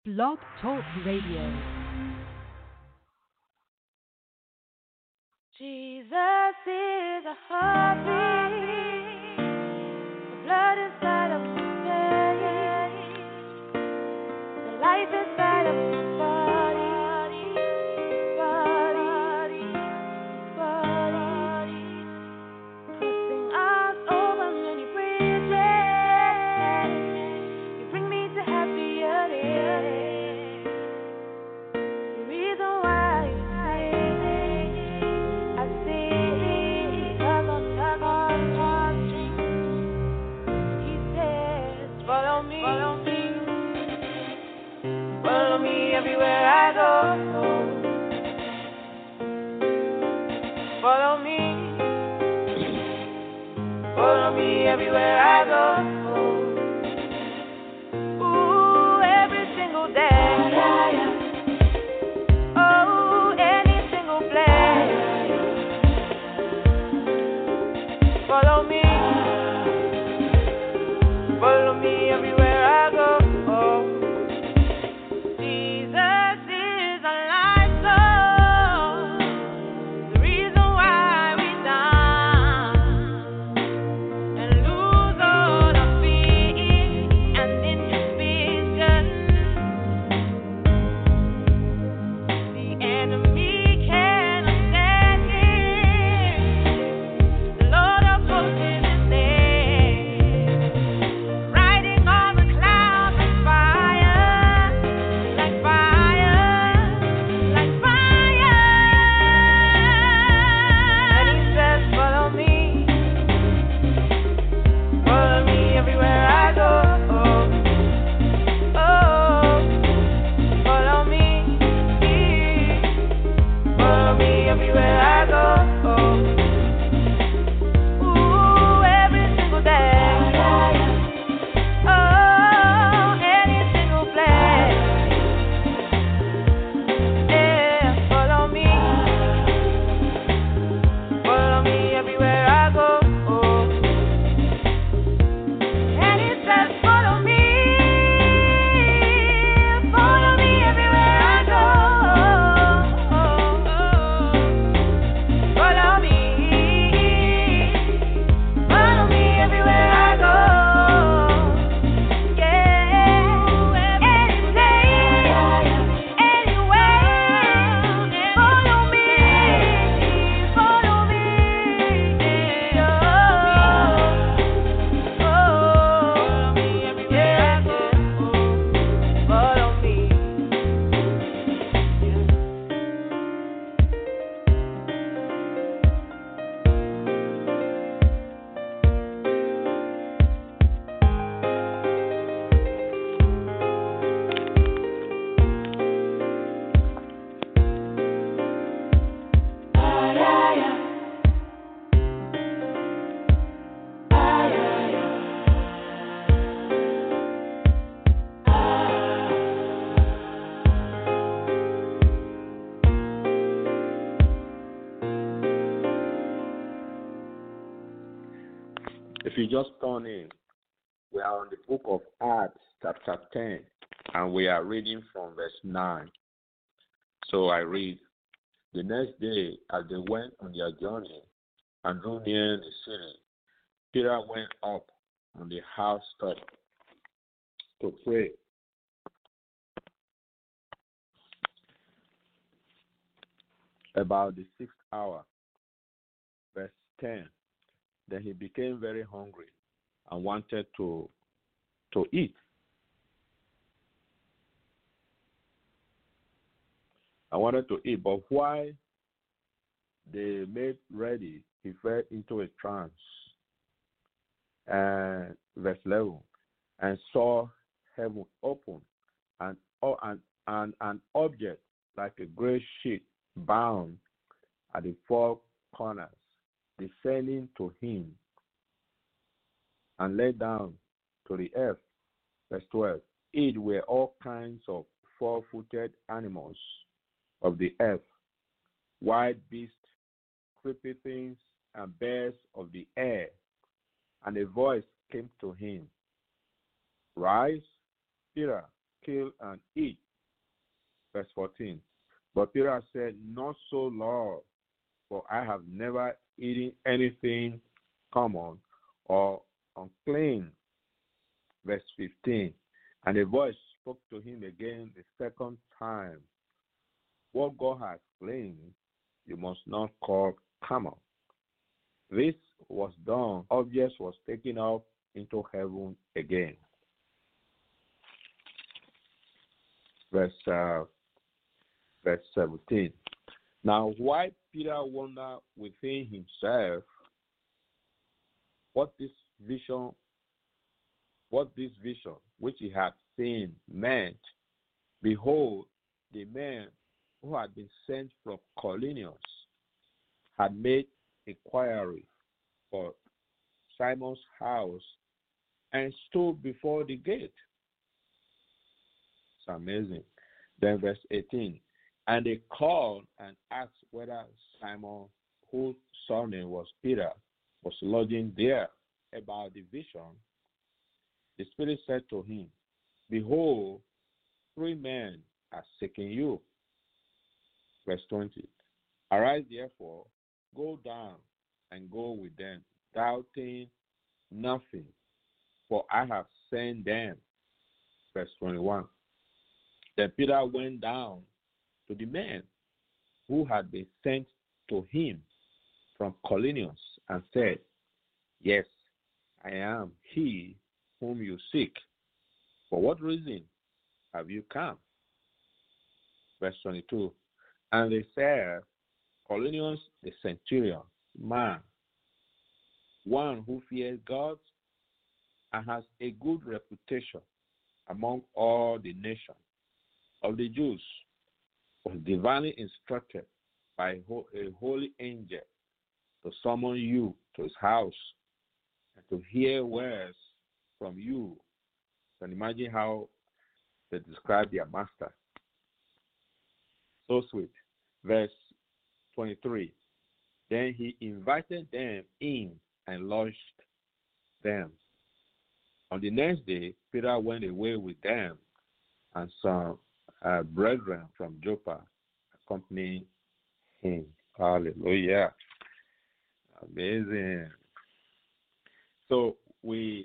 Blog Talk Radio. Jesus is a heartbeat, the blood inside of my veins, the life inside of my body, crossing arms over many bridges. You bring me to happier days. The reason why I sing because on the heartstrings. He says, follow me, follow me everywhere I go. Follow me everywhere I go. Ooh, every single day. Oh, any single place. Follow me everywhere I go. Oh, Jesus is a life song, the reason why we dance and lose all our fear and inhibition. The enemy cannot stand here. The Lord of hosts is his name. Riding on the clouds of fire, like fire, like fire. And he says, follow me everywhere I go. Oh, follow me everywhere I go. Ooh, every single day. Oh, any single place. Yeah, follow me everywhere I go. And he says, follow me everywhere I go. Follow me everywhere I go. Yeah, any place, anywhere. Follow me everywhere I go. Follow me. If you just turn in, we are on the book of Acts, chapter 10, and we are reading from verse 9. So I read, the next day, as they went on their journey and drew near the city, Peter went up on the housetop to pray. About the 6th hour, verse 10. Then he became very hungry and wanted to eat. But while they made ready, he fell into a trance. And verse 11, and saw heaven open, and an object like a great sheet bound at the four corners, descending to him, and lay down to the earth. Verse 12. It were all kinds of four-footed animals of the earth, wild beasts, creepy things, and birds of the air. And a voice came to him, Rise, Peter, kill and eat. Verse 14. But Peter said, Not so, Lord, for I have never eaten anything common or unclean. Verse 15. And a voice spoke to him again the second time. What God has claimed, you must not call common. This was done. Objects was taken up into heaven again. Verse 17. Now, why Peter wondered within himself what this vision, which he had seen, meant. Behold, the men who had been sent from Cornelius had made inquiry for Simon's house and stood before the gate. It's amazing. Then verse 18. And they called and asked whether Simon, whose surname was Peter, was lodging there. About the vision, the Spirit said to him, Behold, 3 men are seeking you. Verse 20. Arise therefore, go down and go with them, doubting nothing, for I have sent them. Verse 21. Then Peter went down to the men who had been sent to him from Cornelius and said, Yes, I am he whom you seek. For what reason have you come? Verse 22. And they said, Cornelius the centurion, man, one who fears God and has a good reputation among all the nations of the Jews, was divinely instructed by a holy angel to summon you to his house and to hear words from you. You can imagine how they describe their master. So sweet. Verse 23. Then he invited them in and lodged them. On the next day, Peter went away with them, and some brethren from Joppa accompanied him. Hallelujah. Amazing. So we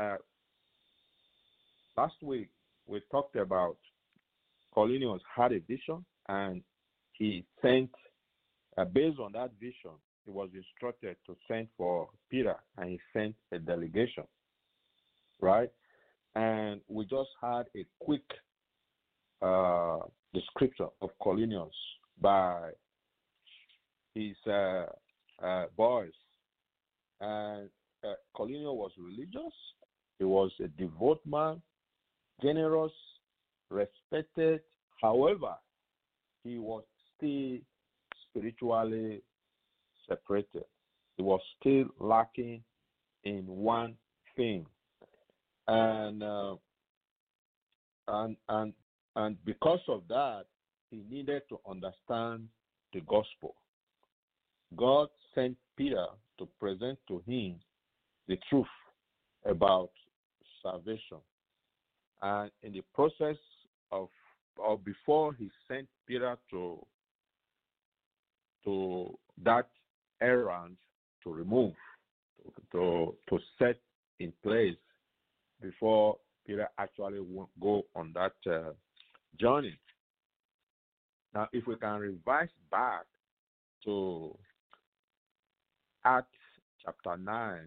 last week we talked about Cornelius had a vision, and he sent, based on that vision, he was instructed to send for Peter, and he sent a delegation, right? And we just had a quick description of Cornelius by his boys. And Cornelius was religious. He was a devout man, generous, respected. However, he was still spiritually separated. He was still lacking in one thing, and because of that, he needed to understand the gospel. God sent Peter to present to him the truth about salvation, and in the process of or before he sent Peter to that errand to remove, to set in place before Peter actually won't go on that journey. Now, if we can revise back to Acts chapter 9,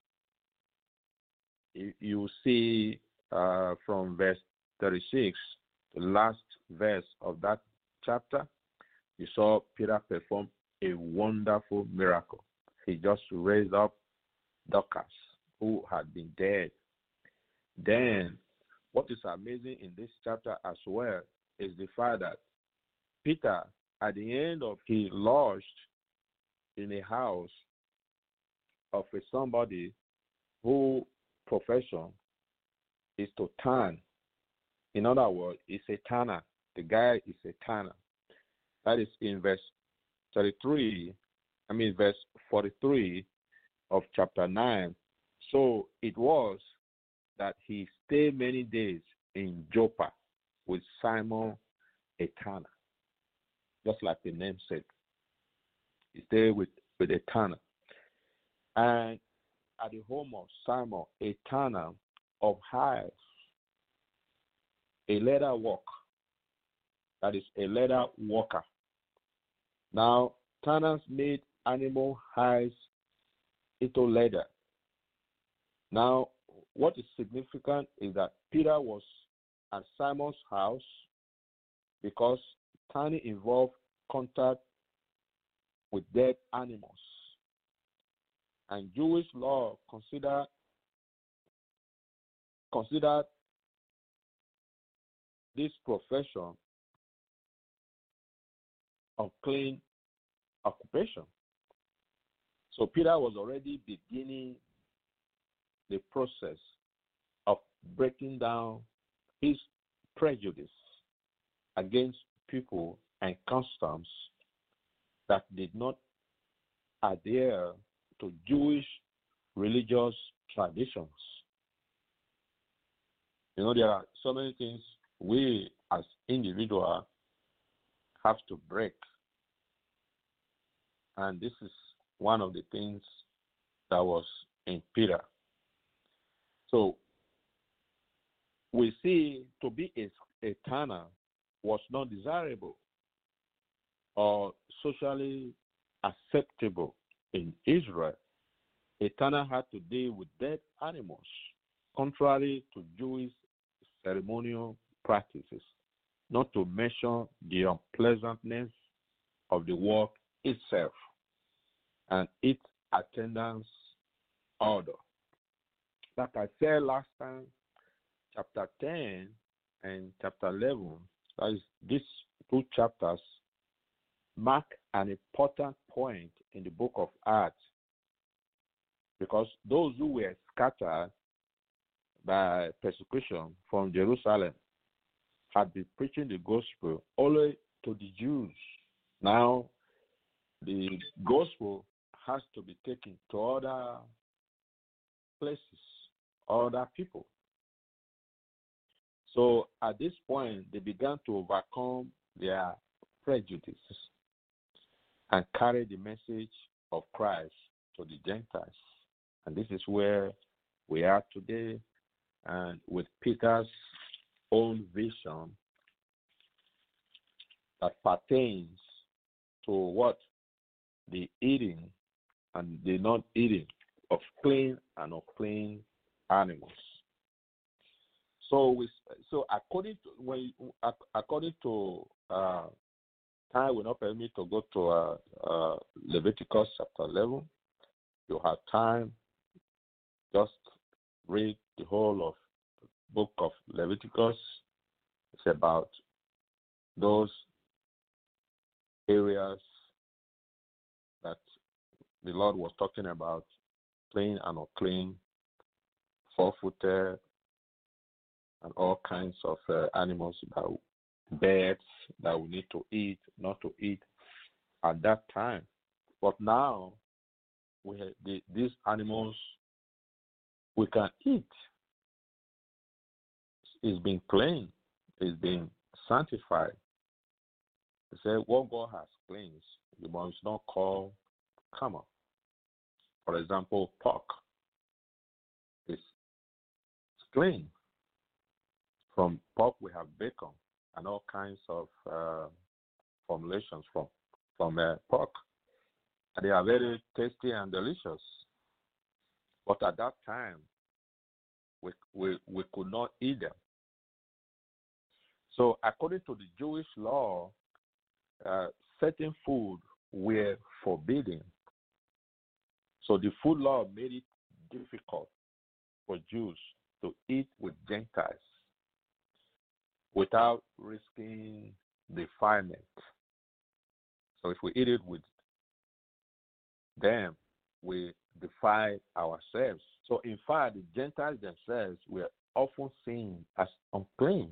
you see from verse 36, the last verse of that chapter, you saw Peter perform a wonderful miracle. He just raised up Dorcas, who had been dead. Then, what is amazing in this chapter as well is the fact that Peter, at the end of he lodged in a house of somebody whose profession is to turn. In other words, he's a tanner. The guy is a tanner. That is in verse 43, verse 43 of chapter 9. So it was that he stayed many days in Joppa. with Simon a tanner, just like the name said. He stayed with a tanner. And at the home of Simon a tanner of hides, a leather work, that is a leather worker. Now, tanners made animal hides into leather. Now, what is significant is that Peter was at Simon's house because tanning involved contact with dead animals. And Jewish law considered this profession unclean occupation. So Peter was already beginning the process of breaking down his prejudice against people and customs that did not adhere to Jewish religious traditions. You know, there are so many things we as individuals have to break. And this is one of the things that was in Peter. So we see to be a tanner was not desirable or socially acceptable in Israel. A tanner had to deal with dead animals, contrary to Jewish ceremonial practices, not to mention the unpleasantness of the work itself and its attendance order. Like I said last time, chapter 10 and chapter 11, that is, these two chapters mark an important point in the book of Acts, because those who were scattered by persecution from Jerusalem had been preaching the gospel only to the Jews. Now, the gospel has to be taken to other places, other people. So at this point, they began to overcome their prejudices and carry the message of Christ to the Gentiles. And this is where we are today, and with Peter's own vision that pertains to what? The eating and the not eating of clean and unclean animals. So according to time will not permit me to go to Leviticus chapter 11. You have time, just read the whole of the book of Leviticus. It's about those areas that the Lord was talking about, clean and unclean, four-footed, and all kinds of animals, birds that we need to eat, not to eat at that time. But now, we have these animals we can eat. It's been cleansed. It's been sanctified. They say what God has cleansed, you must not call common. For example, pork is clean. From pork, we have bacon and all kinds of formulations from pork. And they are very tasty and delicious. But at that time, we could not eat them. So according to the Jewish law, certain food were forbidden. So the food law made it difficult for Jews to eat with Gentiles without risking defilement. So if we eat it with them, we defile ourselves. So in fact, the Gentiles themselves were often seen as unclean.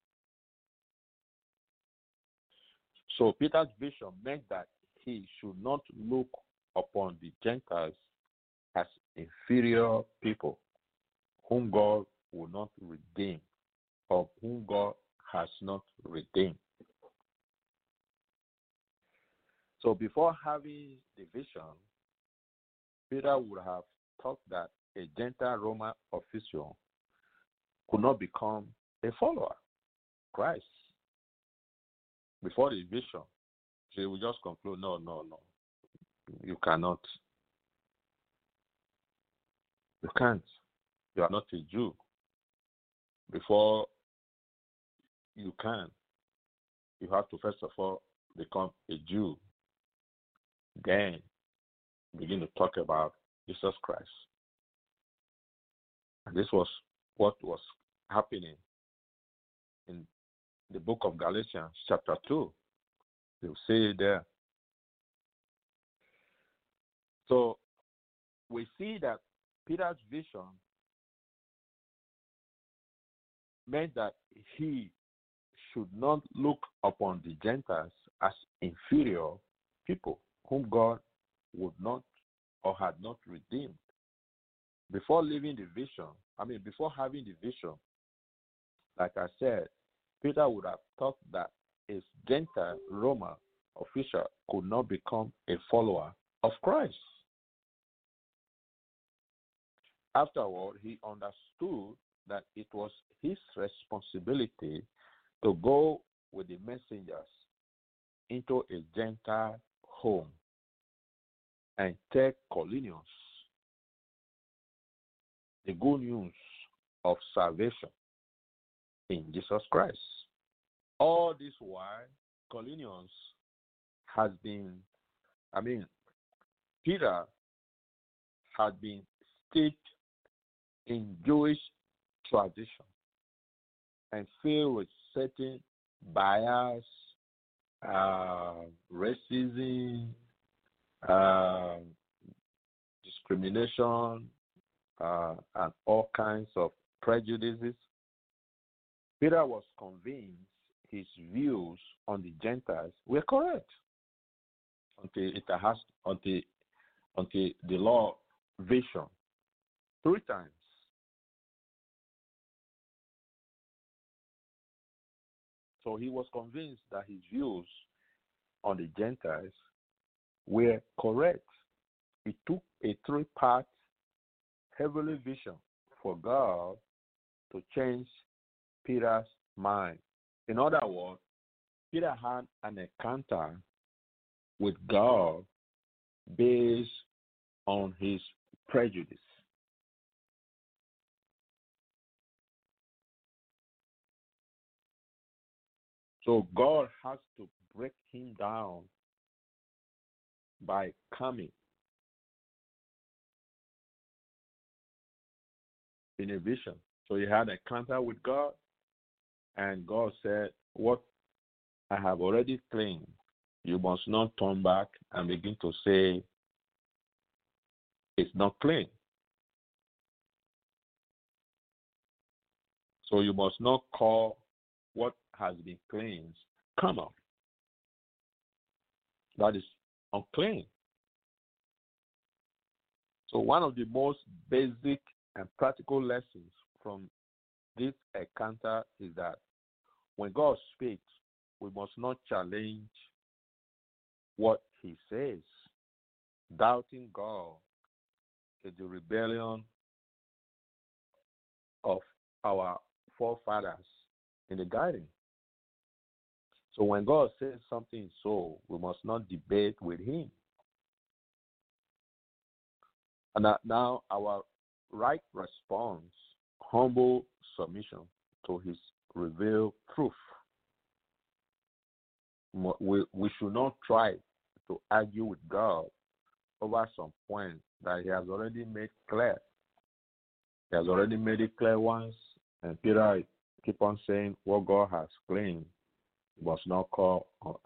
So Peter's vision meant that he should not look upon the Gentiles as inferior people whom God will not redeem or whom God has not redeemed. So before having the vision, Peter would have thought that a Gentile Roman official could not become a follower of Christ. Before the vision, he would just conclude, no, you cannot. You can't. You are not a Jew. Before you can, you have to first of all become a Jew. Then begin to talk about Jesus Christ. And this was what was happening in the book of Galatians, chapter 2. You'll see it there. So we see that Peter's vision meant that he should not look upon the Gentiles as inferior people whom God would not or had not redeemed. Before having the vision, like I said, Peter would have thought that a Gentile Roman official could not become a follower of Christ. Afterward, he understood that it was his responsibility to go with the messengers into a Gentile home and tell Cornelius the good news of salvation in Jesus Christ. All this while, Cornelius has been, Peter had been steeped in Jewish tradition and filled with certain bias, racism, discrimination, and all kinds of prejudices. Peter was convinced his views on the Gentiles were correct until the Lord vision 3 times. So he was convinced that his views on the Gentiles were correct. It took a 3-part heavenly vision for God to change Peter's mind. In other words, Peter had an encounter with God based on his prejudice. So God has to break him down by coming in a vision. So he had an encounter with God, and God said, what I have already claimed, you must not turn back and begin to say it's not clean. So you must not call what has been cleansed common. That is unclean. So one of the most basic and practical lessons from this encounter is that when God speaks, we must not challenge what he says. Doubting God is the rebellion of our forefathers in the garden. So when God says something so, we must not debate with him. And now our right response, humble submission to his revealed truth. We should not try to argue with God over some point that he has already made clear. He has already made it clear once, and Peter keep on saying what God has claimed was not called.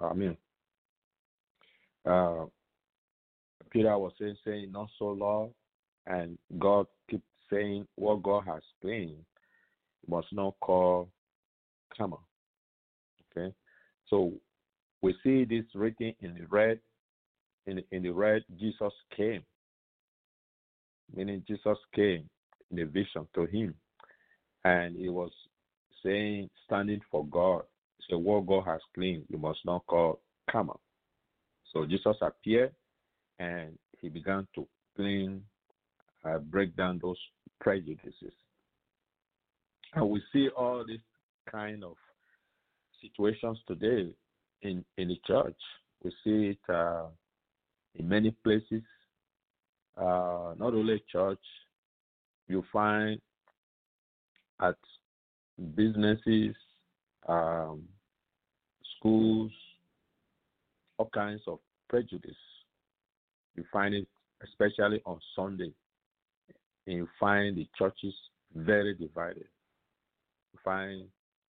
Peter was saying not so, Lord, and God keep saying what God has claimed was not called common. Okay, so we see this written in the red. In the red, Jesus came, meaning Jesus came in a vision to him, and he was saying, standing for God. So what God has cleaned, you must not call common. So Jesus appeared and he began to clean, break down those prejudices. And we see all these kind of situations today in the church. We see it in many places. Not only church, you find at businesses, schools, all kinds of prejudice. You find it especially on Sunday. And you find the churches very divided. You find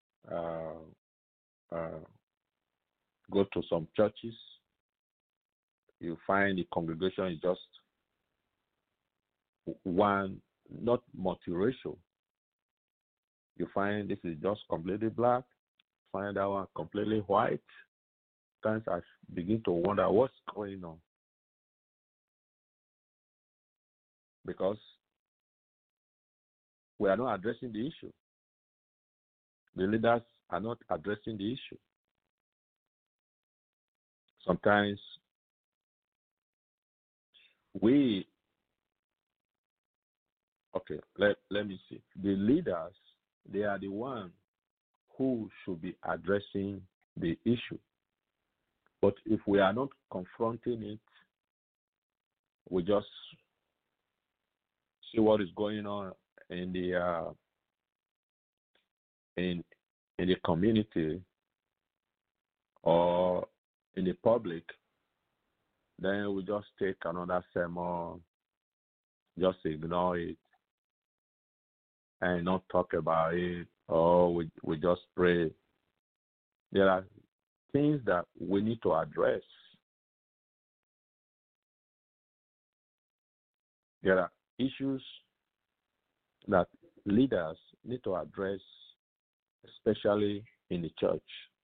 go to some churches, you find the congregation is just one, not multiracial. You find this is just completely black, find that one completely white. Sometimes I begin to wonder what's going on. Because we are not addressing the issue. The leaders are not addressing the issue. Sometimes let me see. The leaders, they are the ones who should be addressing the issue. But if we are not confronting it, we just see what is going on in the in the community or in the public, then we just take another sermon, just ignore it, and not talk about it, or we just pray. There are things that we need to address. There are issues that leaders need to address, especially in the church.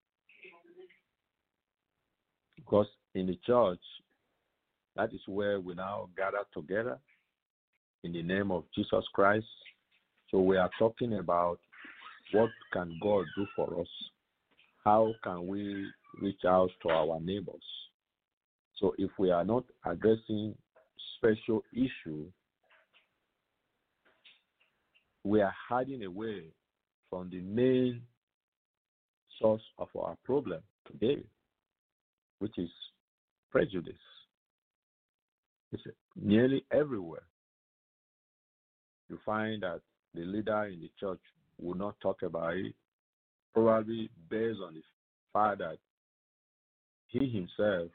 Because in the church, that is where we now gather together in the name of Jesus Christ. So we are talking about what can God do for us? How can we reach out to our neighbors? So if we are not addressing special issue, we are hiding away from the main source of our problem today, which is prejudice. It's nearly everywhere. You find that the leader in the church will not talk about it, probably based on the fact that he himself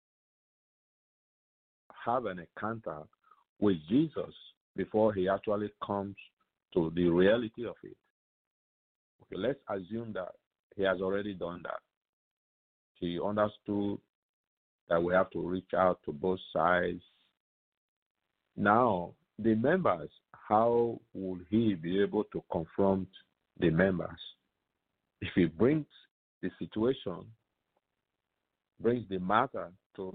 have an encounter with Jesus before he actually comes to the reality of it. Okay, let's assume that he has already done that. He understood that we have to reach out to both sides. Now, the members, how will he be able to confront the members? If he brings the situation, brings the matter to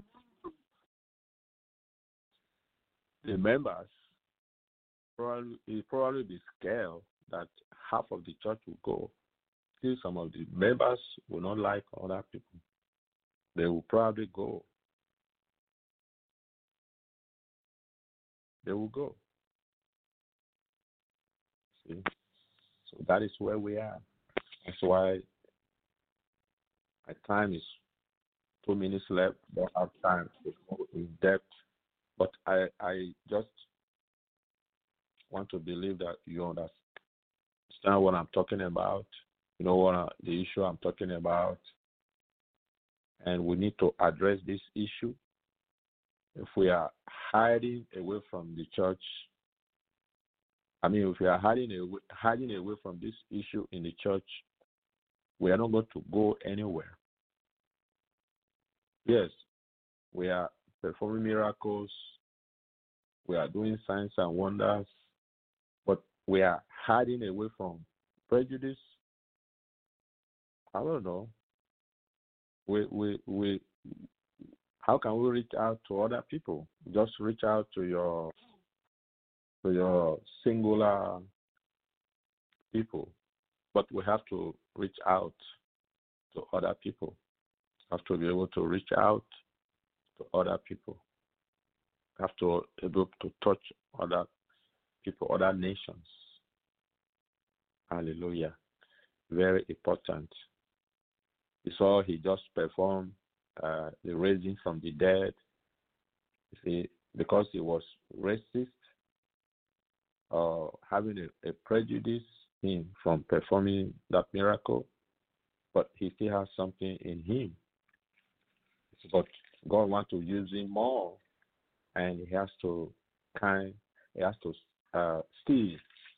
the members, he'll probably be scared that half of the church will go. Still, some of the members will not like other people. They will probably go. They will go. See? So that is where we are. That's why my time is 2 minutes left. Don't have time to go in depth. But I just want to believe that you understand what I'm talking about. You know what the issue I'm talking about. And we need to address this issue. If we are hiding away from the church, if we are hiding away from this issue in the church, we are not going to go anywhere. Yes, we are performing miracles, we are doing signs and wonders, but we are hiding away from prejudice. I don't know. We how can we reach out to other people? Just reach out to your singular people. But we have to reach out to other people. We have to be able to reach out to other people. We have to be able to touch other people, other nations. Hallelujah. Very important. You saw he just performed the raising from the dead. You see, because he was racist or having a prejudice in from performing that miracle, but he still has something in him. But God wants to use him more, and he has to still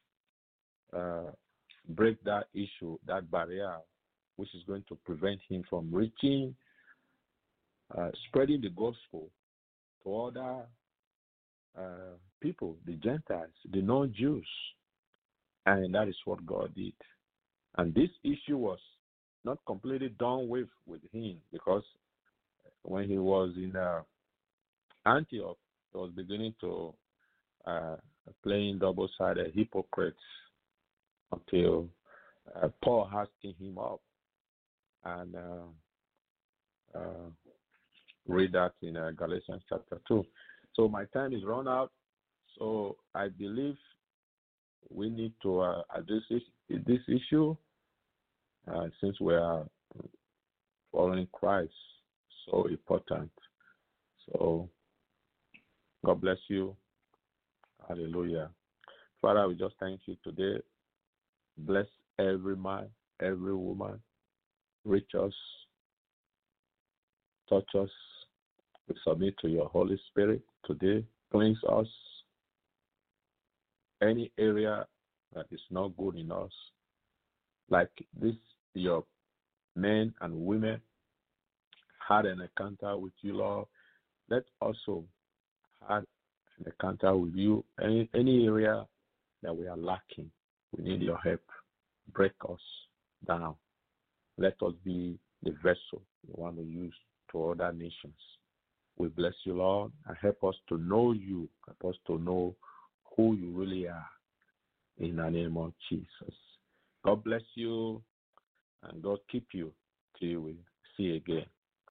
break that issue, that barrier, which is going to prevent him from reaching, spreading the gospel to other people, the Gentiles, the non-Jews. And that is what God did. And this issue was not completely done with him, because when he was in Antioch, he was beginning to playing double-sided hypocrites until Paul asking him up. And read that in Galatians chapter 2. So my time is run out. So I believe we need to address this issue since we are following Christ. So important. So God bless you. Hallelujah. Father, we just thank you today. Bless every man, every woman. Reach us. Touch us. We submit to your Holy Spirit today. Cleanse us. Any area that is not good in us, like this, your men and women had an encounter with you, Lord. Let also have an encounter with you. Any area that we are lacking, we need your help. Break us down. Let us be the vessel you want to use to other nations. We bless you, Lord, and help us to know you. Help us to know who you really are. In the name of Jesus. God bless you, and God keep you till we see you again.